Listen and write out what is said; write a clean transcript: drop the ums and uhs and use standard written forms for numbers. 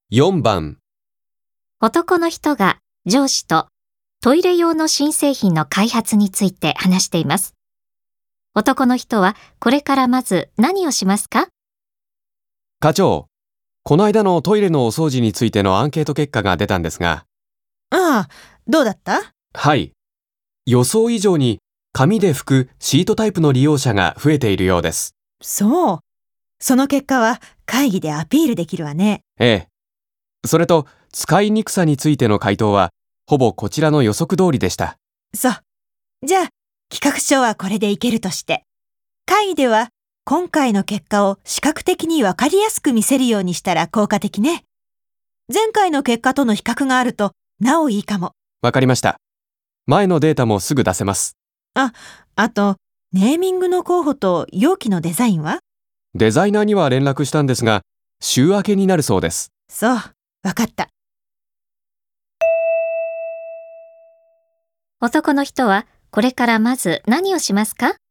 4番、 男の人が上司とトイレ用の新製品の開発について話しています。男の人はこれからまず何をしますか？ 課長、この間のトイレのお掃除についてのアンケート結果が出たんですが、 ああ、どうだった？ はい。予想以上に紙で拭くシートタイプの利用者が増えているようです。 そう。その結果は会議でアピールできるわね。 ええ。それと、使いにくさについての回答は、ほぼこちらの予測通りでした。 そう。じゃあ、企画書はこれでいけるとして。会議では今回の結果を視覚的にわかりやすく見せるようにしたら効果的ね。前回の結果との比較があるとなおいいかも。 わかりました。前のデータもすぐ出せます。 あと、ネーミングの候補と容器のデザインは？ デザイナーには連絡したんですが、週明けになるそうです。 そう、わかった。 男の人はこれからまず何をしますか？